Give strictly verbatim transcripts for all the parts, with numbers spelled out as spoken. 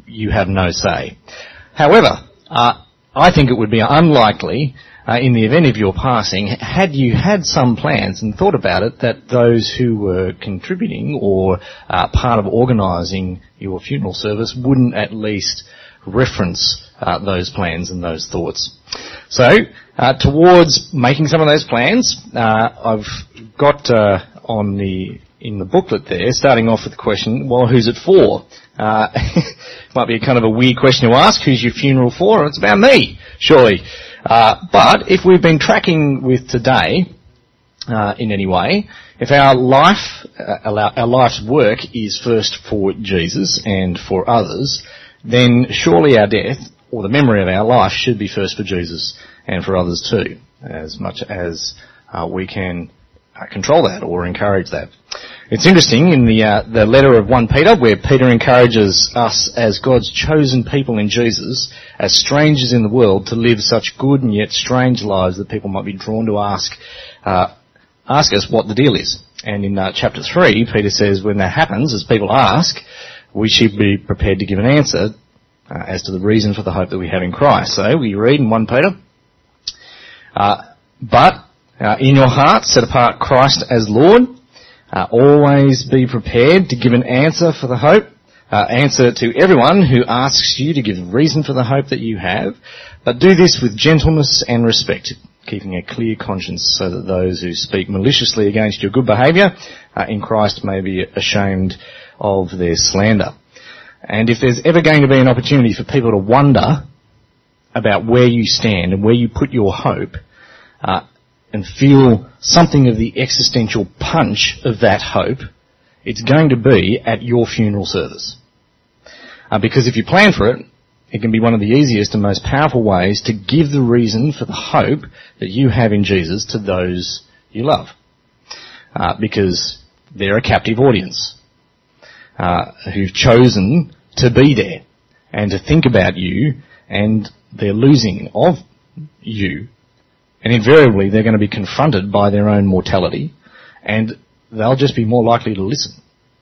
you have no say. However, uh, I think it would be unlikely, uh, in the event of your passing, had you had some plans and thought about it, that those who were contributing or uh, part of organising your funeral service wouldn't at least reference uh, those plans and those thoughts. So, uh, towards making some of those plans, uh, I've got uh, on the in the booklet there, starting off with the question, well, who's it for? Uh, might be a kind of a weird question to ask, who's your funeral for? It's about me, surely. Uh, but if we've been tracking with today, uh, in any way, if our life, uh, our life's work is first for Jesus and for others, then surely our death, or the memory of our life, should be first for Jesus and for others too, as much as uh, we can uh, control that or encourage that. It's interesting in the uh, the letter of First Peter, where Peter encourages us as God's chosen people in Jesus, as strangers in the world, to live such good and yet strange lives that people might be drawn to ask uh, ask us what the deal is. And in uh, chapter three, Peter says when that happens, as people ask, we should be prepared to give an answer uh, as to the reason for the hope that we have in Christ. So we read in First Peter, uh, but uh, in your heart set apart Christ as Lord. Uh, always be prepared to give an answer for the hope, uh, answer to everyone who asks you to give the reason for the hope that you have, but do this with gentleness and respect, keeping a clear conscience, so that those who speak maliciously against your good behaviour uh, in Christ may be ashamed of their slander. And if there's ever going to be an opportunity for people to wonder about where you stand and where you put your hope, uh, and feel something of the existential punch of that hope, it's going to be at your funeral service. Uh, because if you plan for it, it can be one of the easiest and most powerful ways to give the reason for the hope that you have in Jesus to those you love. Uh, because they're a captive audience, uh, who've chosen to be there and to think about you, and they're losing of you. And invariably, they're going to be confronted by their own mortality, and they'll just be more likely to listen.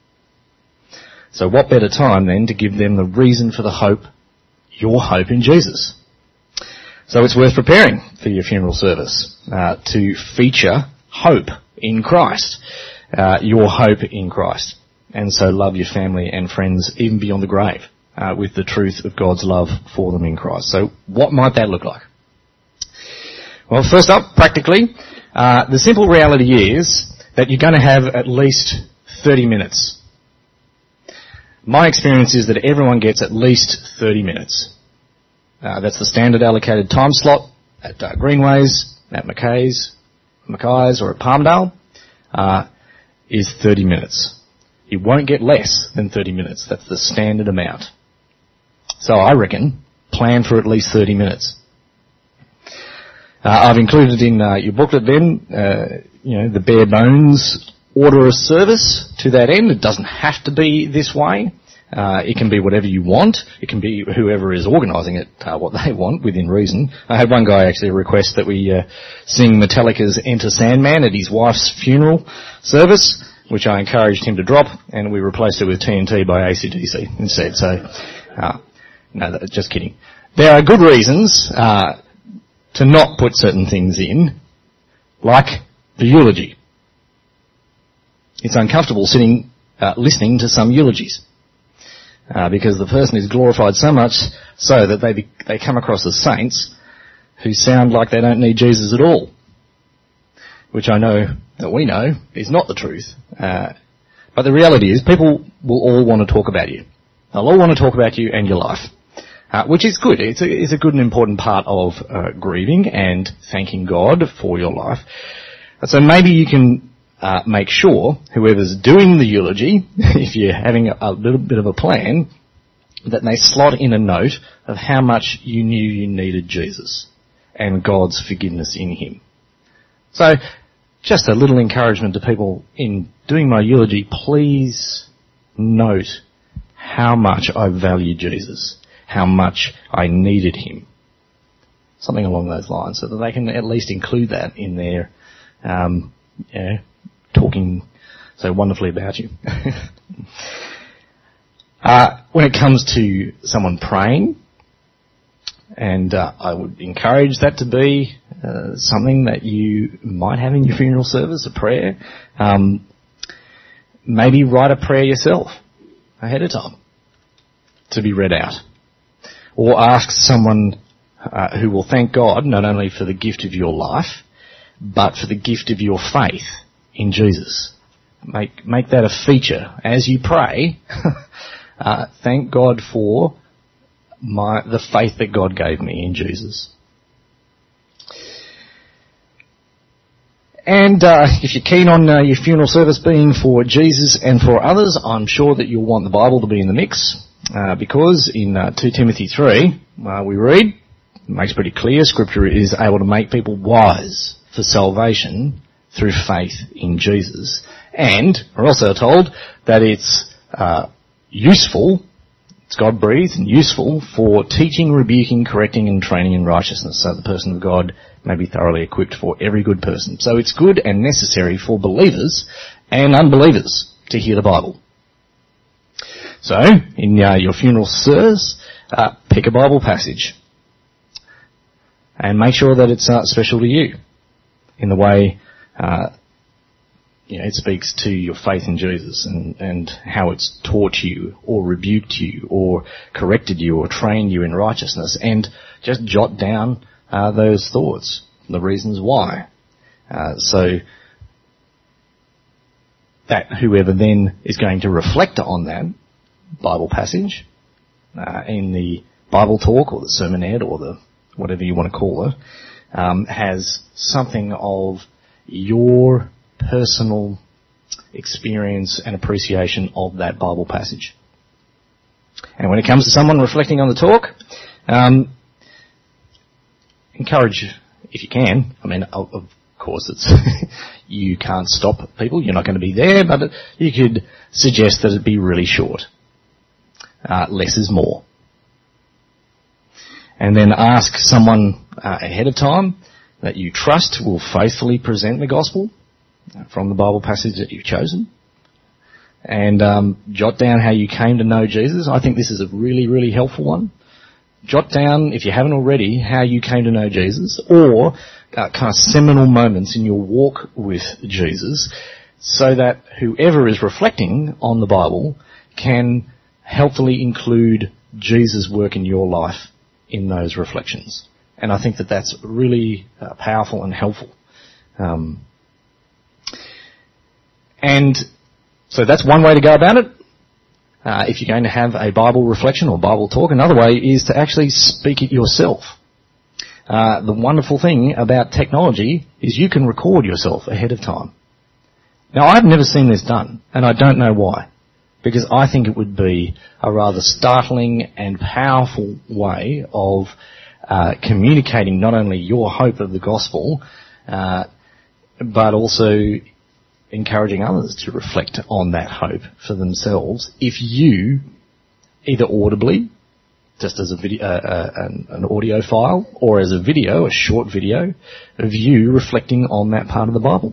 So what better time then to give them the reason for the hope, your hope in Jesus? So it's worth preparing for your funeral service uh, to feature hope in Christ, uh, your hope in Christ. And so love your family and friends even beyond the grave uh, with the truth of God's love for them in Christ. So what might that look like? Well, first up, practically, uh, the simple reality is that you're going to have at least thirty minutes. My experience is that everyone gets at least thirty minutes. Uh, that's the standard allocated time slot at uh, Greenways, at Mackay's, Mackay's or at Palmdale, uh, is thirty minutes. You won't get less than thirty minutes. That's the standard amount. So I reckon, plan for at least thirty minutes. Uh, I've included in uh, your booklet then, uh, you know, the bare bones order of service to that end. It doesn't have to be this way. Uh, it can be whatever you want. It can be whoever is organising it, uh, what they want, within reason. I had one guy actually request that we uh, sing Metallica's Enter Sandman at his wife's funeral service, which I encouraged him to drop, and we replaced it with T N T by A C D C instead. So, uh, no, just kidding. There are good reasons uh, to not put certain things in, like the eulogy. It's uncomfortable sitting, uh, listening to some eulogies, uh, because the person is glorified so much so that they be, they come across as saints who sound like they don't need Jesus at all, which I know that we know is not the truth. Uh, but the reality is people will all want to talk about you. They'll all want to talk about you and your life. Uh, which is good. It's a, it's a good and important part of uh, grieving and thanking God for your life. So maybe you can uh, make sure, whoever's doing the eulogy, if you're having a, a little bit of a plan, that they slot in a note of how much you knew you needed Jesus and God's forgiveness in him. So just a little encouragement to people in doing my eulogy, please note how much I value Jesus, how much I needed him. Something along those lines, so that they can at least include that in their um, yeah, talking so wonderfully about you. uh, when it comes to someone praying, and uh, I would encourage that to be uh, something that you might have in your funeral service, a prayer. Um, maybe write a prayer yourself ahead of time to be read out. Or ask someone uh, who will thank God not only for the gift of your life, but for the gift of your faith in Jesus. Make make that a feature as you pray. uh, thank God for my the faith that God gave me in Jesus. And uh, if you're keen on uh, your funeral service being for Jesus and for others, I'm sure that you'll want the Bible to be in the mix, uh, because in uh, Second Timothy three, uh, we read, it makes pretty clear, Scripture is able to make people wise for salvation through faith in Jesus. And we're also told that it's uh, useful, it's God-breathed and useful for teaching, rebuking, correcting and training in righteousness, so the person of God may be thoroughly equipped for every good person. So it's good and necessary for believers and unbelievers to hear the Bible. So, in uh, your funeral service, uh, pick a Bible passage and make sure that it's uh, special to you in the way uh, you know, it speaks to your faith in Jesus and, and how it's taught you or rebuked you or corrected you or trained you in righteousness, and just jot down Uh, those thoughts, the reasons why. Uh, so that whoever then is going to reflect on that Bible passage uh, in the Bible talk or the sermonette or the whatever you want to call it, um, has something of your personal experience and appreciation of that Bible passage. And when it comes to someone reflecting on the talk, um, encourage, if you can, I mean, of course it's, you can't stop people, you're not going to be there, but you could suggest that it be really short. Uh, less is more. And then ask someone uh, ahead of time that you trust will faithfully present the gospel from the Bible passage that you've chosen. And um, jot down how you came to know Jesus. I think this is a really, really helpful one. Jot down, if you haven't already, how you came to know Jesus, or uh, kind of seminal moments in your walk with Jesus, so that whoever is reflecting on the Bible can helpfully include Jesus' work in your life in those reflections. And I think that that's really uh, powerful and helpful. Um, and so that's one way to go about it. Uh, if you're going to have a Bible reflection or Bible talk, another way is to actually speak it yourself. Uh, the wonderful thing about technology is you can record yourself ahead of time. Now, I've never seen this done, and I don't know why, because I think it would be a rather startling and powerful way of uh, communicating not only your hope of the gospel, uh, but also encouraging others to reflect on that hope for themselves if you, either audibly, just as a video, uh, uh, an, an audio file, or as a video, a short video, of you reflecting on that part of the Bible.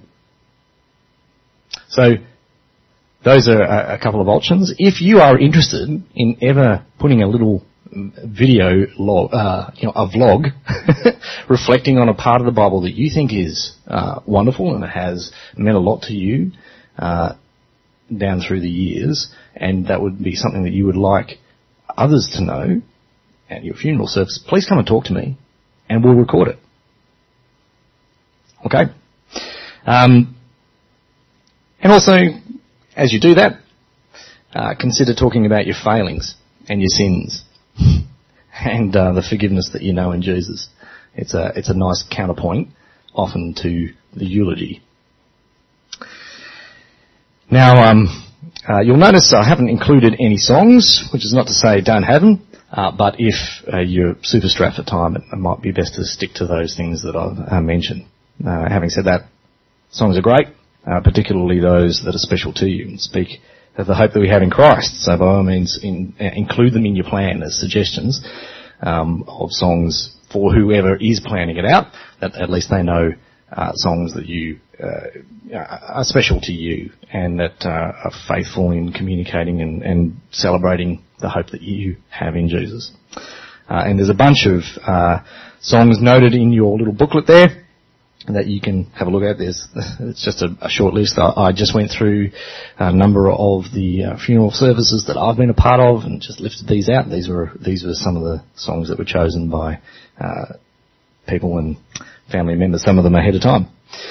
So, those are a, a couple of options. If you are interested in ever putting a little video log, uh, you know, a vlog, reflecting on a part of the Bible that you think is uh, wonderful and has meant a lot to you uh, down through the years, and that would be something that you would like others to know at your funeral service, please come and talk to me, and we'll record it. Okay? Um, and also, as you do that, uh, consider talking about your failings and your sins and uh, the forgiveness that you know in Jesus. It's a it's a nice counterpoint, often to the eulogy. Now, um, uh, you'll notice I haven't included any songs, which is not to say don't have them, uh, but if uh, you're super strapped for time, it, it might be best to stick to those things that I've uh, mentioned. Uh, having said that, songs are great, uh, particularly those that are special to you and speak of the hope that we have in Christ. So by all means, in, uh, include them in your plan as suggestions um, of songs for whoever is planning it out, that at least they know uh, songs that you uh, are special to you and that uh, are faithful in communicating and, and celebrating the hope that you have in Jesus. Uh, and there's a bunch of uh, songs noted in your little booklet there that you can have a look at. There's, it's just a, a short list. I, I just went through a number of the uh, funeral services that I've been a part of and just lifted these out. These were these were some of the songs that were chosen by uh, people and family members, some of them ahead of time.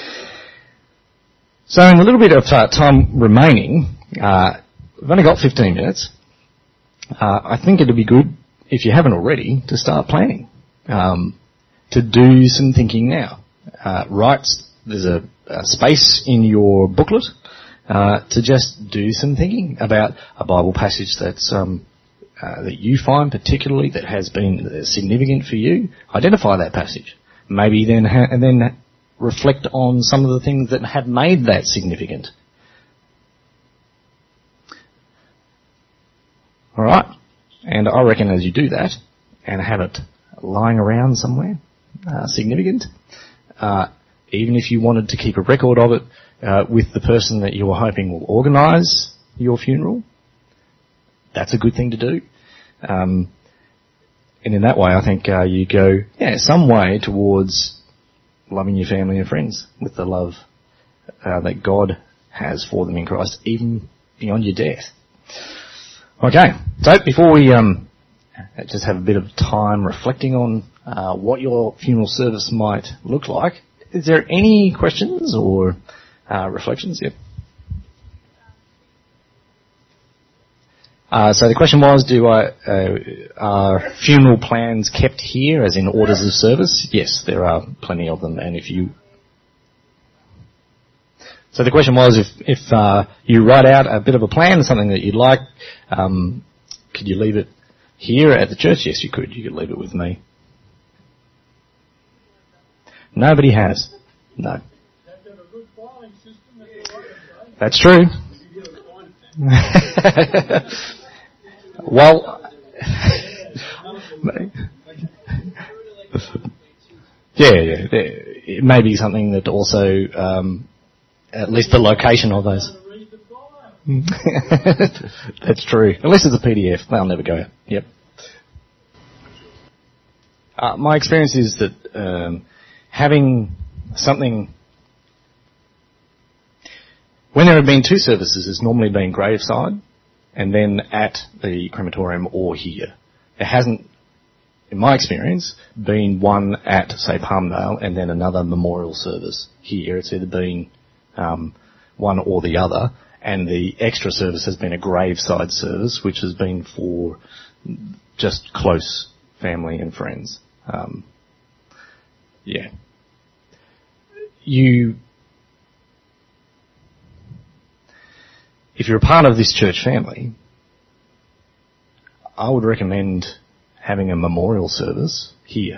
So in the little bit of uh, time remaining, uh, we've only got fifteen minutes. Uh, I think it'd be good, if you haven't already, to start planning, um, to do some thinking now. Uh, right, there's a, a space in your booklet uh, to just do some thinking about a Bible passage that's um, uh, that you find particularly that has been significant for you. Identify that passage. Maybe then ha- and then reflect on some of the things that have made that significant. All right, and I reckon as you do that and have it lying around somewhere uh, significant. Uh, even if you wanted to keep a record of it uh, with the person that you were hoping will organise your funeral, that's a good thing to do. Um, and in that way, I think uh, you go, yeah, some way towards loving your family and friends with the love uh, that God has for them in Christ, even beyond your death. Okay, so before we um, just have a bit of time reflecting on Uh, what your funeral service might look like. Is there any questions or uh, reflections? Yep. Uh, so the question was, do I, uh, are funeral plans kept here, as in orders of service? Yes, there are plenty of them, and if you... So the question was, if, if uh, you write out a bit of a plan, something that you'd like, um, could you leave it here at the church? Yes, you could. You could leave it with me. Nobody has. No. That's true. Well, yeah, yeah. It may be something that also, um, at least the location of those. That's true. Unless it's a P D F, they'll never go out. Yep. Uh, my experience is that um, having something, when there have been two services, it's normally been graveside and then at the crematorium or here. There hasn't, in my experience, been one at, say, Palmdale and then another memorial service here. It's either been um, one or the other, and the extra service has been a graveside service, which has been for just close family and friends. Um, yeah. You, if you're a part of this church family, I would recommend having a memorial service here.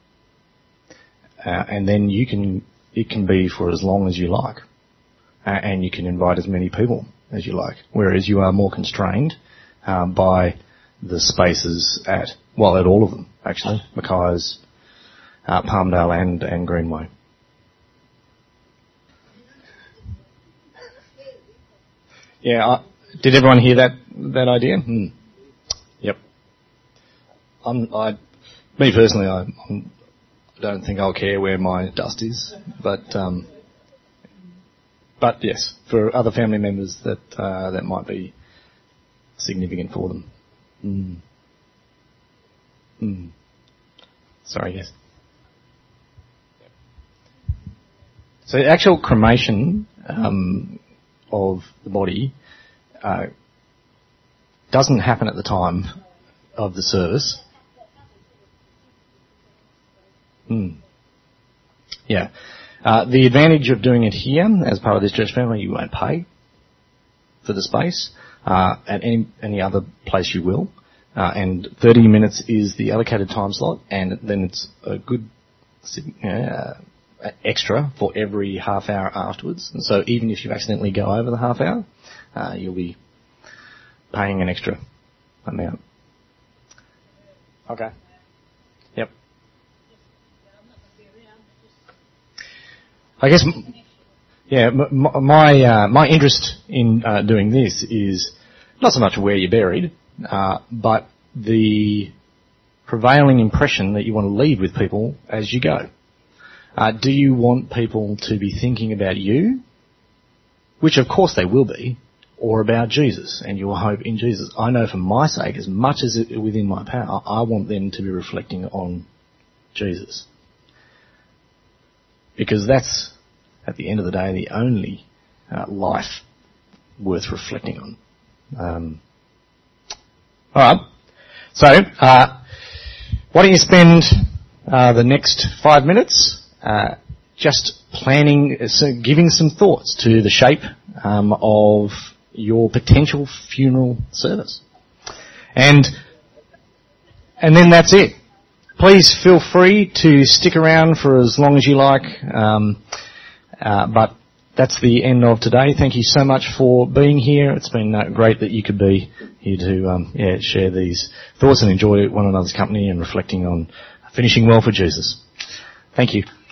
Uh, and then you can, it can be for as long as you like. Uh, and you can invite as many people as you like. Whereas you are more constrained uh, by the spaces at, well, at all of them, actually. Mackay's, uh, Palmdale and, and Greenway. Yeah, uh, did everyone hear that, that idea? Hmm. Yep. I'm, I, me personally, I, I'm, I don't think I'll care where my dust is, but, um, but yes, for other family members that, uh, that might be significant for them. Mm. Mm. Sorry, yes. So the actual cremation um, of the body uh, doesn't happen at the time of the service. Mm. Yeah. Uh, the advantage of doing it here, as part of this church family, you won't pay for the space. Uh, at any any other place you will. Uh, and thirty minutes is the allocated time slot, and then it's a good uh, extra for every half hour afterwards. And so even if you accidentally go over the half hour, uh, you'll be paying an extra amount. Okay. Yep. I guess Yeah, m- my uh, my interest in uh, doing this is not so much where you're buried, uh, but the prevailing impression that you want to leave with people as you go. Uh, do you want people to be thinking about you, which of course they will be, or about Jesus and your hope in Jesus? I know for my sake, as much as it within my power, I want them to be reflecting on Jesus. Because that's, at the end of the day, the only uh, life worth reflecting on. Um, all right. So, uh, why don't you spend uh, the next five minutes uh, just planning, so giving some thoughts to the shape um, of your potential funeral service. And and then that's it. Please feel free to stick around for as long as you like. Um, uh, but that's the end of today. Thank you so much for being here. It's been uh, great that you could be here to um, yeah, share these thoughts and enjoy one another's company and reflecting on finishing well for Jesus. Thank you.